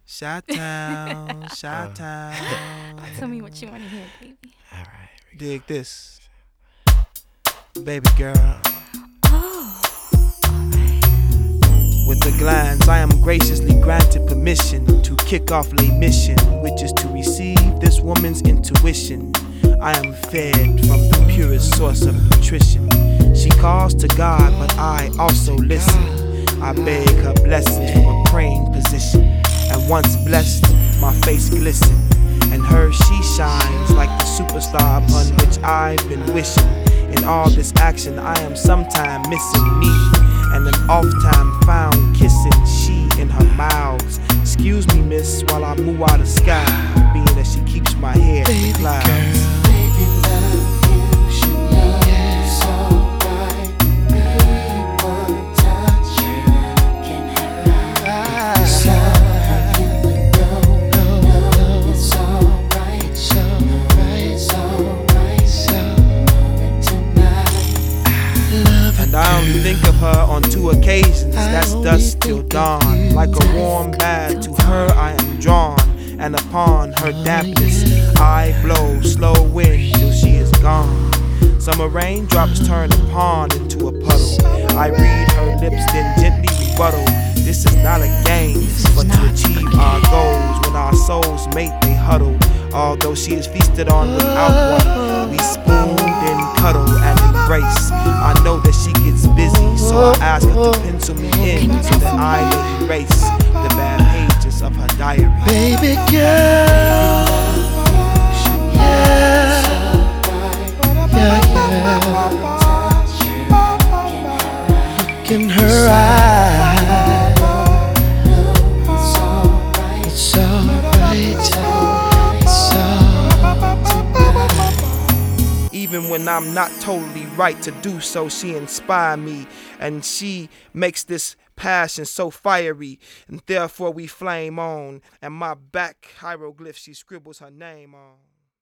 Chi-town, Chi-town. Tell me what you want to hear, baby. All right. Dig this. Baby girl. With a glance, I am graciously granted permission to kick off lay mission, which is to receive this woman's intuition. I am fed from the purest source of nutrition. She calls to God, but I also listen. I beg her blessings from a praying position. And once blessed, my face glistens, and her she shines like the superstar upon which I've been wishing. In all this action, I am sometime missing me, and an oft-time found kissing she in her mouths. Excuse me, miss, while I move out of sky, being that she keeps my hair in the clouds. Baby, love you should know it's alright. People touch you, can have it's alright. You would know it's alright. It's alright. Tonight, And I only think of her on 2 occasions, that's dusk till dawn. Like a warm bath, to her I am drawn, and upon her dampness I blow slow wind till she is gone. Summer raindrops turn a pond into a puddle. I read her lips, then gently rebuttal. This is not a game, but to achieve our goals. When our souls mate, they huddle. Although she is feasted on without one, we spoon, then cuddle and embrace. I know that she gets busy, so I ask her to pencil me in so that I may erase the bad pages of her diary. baby girl, yeah, look in her eyes. It's alright. It's alright. Even when I'm not totally right to do so, she inspires me, and she makes this passion so fiery, and therefore we flame on, and my back hieroglyph she scribbles her name on.